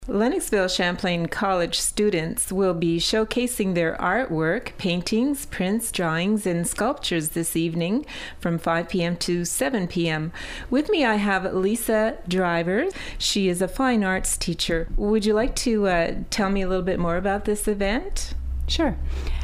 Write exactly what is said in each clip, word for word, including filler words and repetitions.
Lennoxville Champlain College students will be showcasing their artwork, paintings, prints, drawings, and sculptures this evening from five p.m. to seven p.m. With me, I have Lisa Driver. She is a fine arts teacher. Would you like to uh, tell me a little bit more about this event? Sure.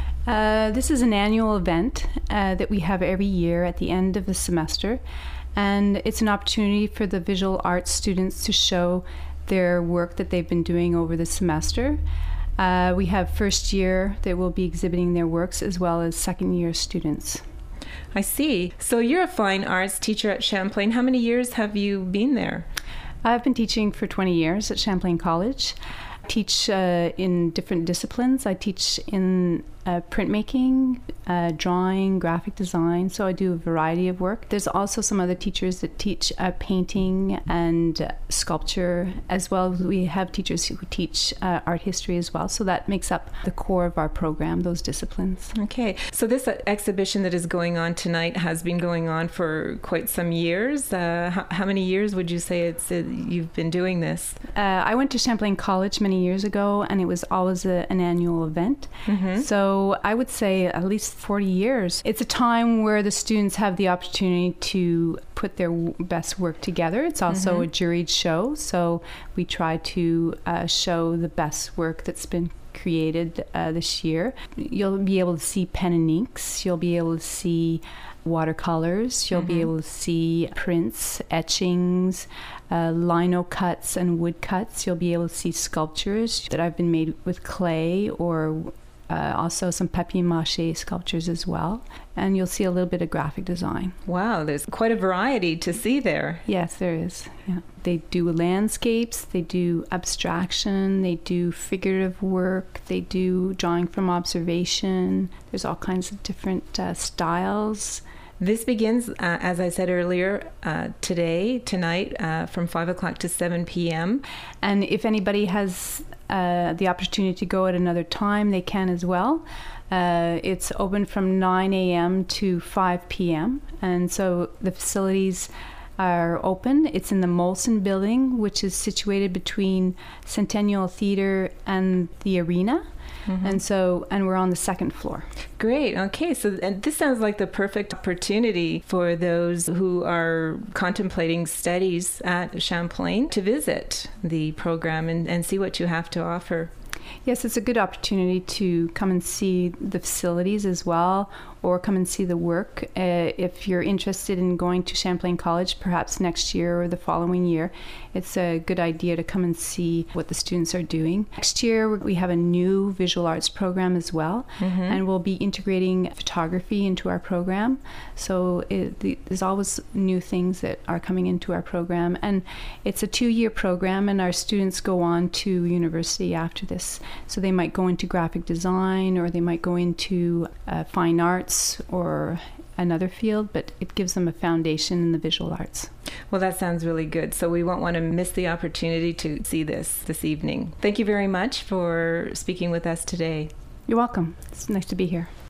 Uh, this is an annual event uh, that we have every year at the end of the semester, and it's an opportunity for the visual arts students to show their work that they've been doing over the semester. Uh, we have first year that will be exhibiting their works, as well as second year students. I see. So you're a fine arts teacher at Champlain. How many years have you been there? I've been teaching for twenty years at Champlain College. I teach uh, in different disciplines. I teach in uh, printmaking, uh, drawing, graphic design, so I do a variety of work. There's also some other teachers that teach uh, painting and uh, sculpture, as well as we have teachers who teach uh, art history as well, so that makes up the core of our program, those disciplines. Okay, so this uh, exhibition that is going on tonight has been going on for quite some years. Uh, how, how many years would you say it's uh, you've been doing this? Uh, I went to Champlain College many years ago, and it was always a, an annual event. Mm-hmm. So I would say at least forty years. It's a time where the students have the opportunity to put their w- best work together. It's also mm-hmm. a juried show, so we try to uh, show the best work that's been created uh, this year. You'll be able to see pen and inks. You'll be able to see watercolors. You'll mm-hmm. be able to see prints, etchings, uh, lino cuts and wood cuts. You'll be able to see sculptures that have been made with clay, or uh, also some papier-mâché sculptures as well. And you'll see a little bit of graphic design. Wow, there's quite a variety to see there. Yes, there is. Yeah. They do landscapes, they do abstraction, they do figurative work, they do drawing from observation. There's all kinds of different uh, styles. This begins, uh, as I said earlier, uh, today, tonight, uh, from five o'clock to seven p.m. And if anybody has uh, the opportunity to go at another time, they can as well. Uh, it's open from nine a.m. to five p.m. And so the facilities are open. It's in the Molson building, which is situated between Centennial Theatre and the arena. Mm-hmm. And so, and we're on the second floor. Great. Okay. So, and this sounds like the perfect opportunity for those who are contemplating studies at Champlain to visit the program and, and see what you have to offer. Yes, it's a good opportunity to come and see the facilities as well, or come and see the work. Uh, if you're interested in going to Champlain College, perhaps next year or the following year, it's a good idea to come and see what the students are doing. Next year, we have a new visual arts program as well, mm-hmm. and we'll be integrating photography into our program. So it, the, there's always new things that are coming into our program. And it's a two-year program, and our students go on to university after this. So they might go into graphic design, or they might go into uh, fine arts, or another field, but it gives them a foundation in the visual arts. Well, that sounds really good. So we won't want to miss the opportunity to see this this evening. Thank you very much for speaking with us today. You're welcome. It's nice to be here.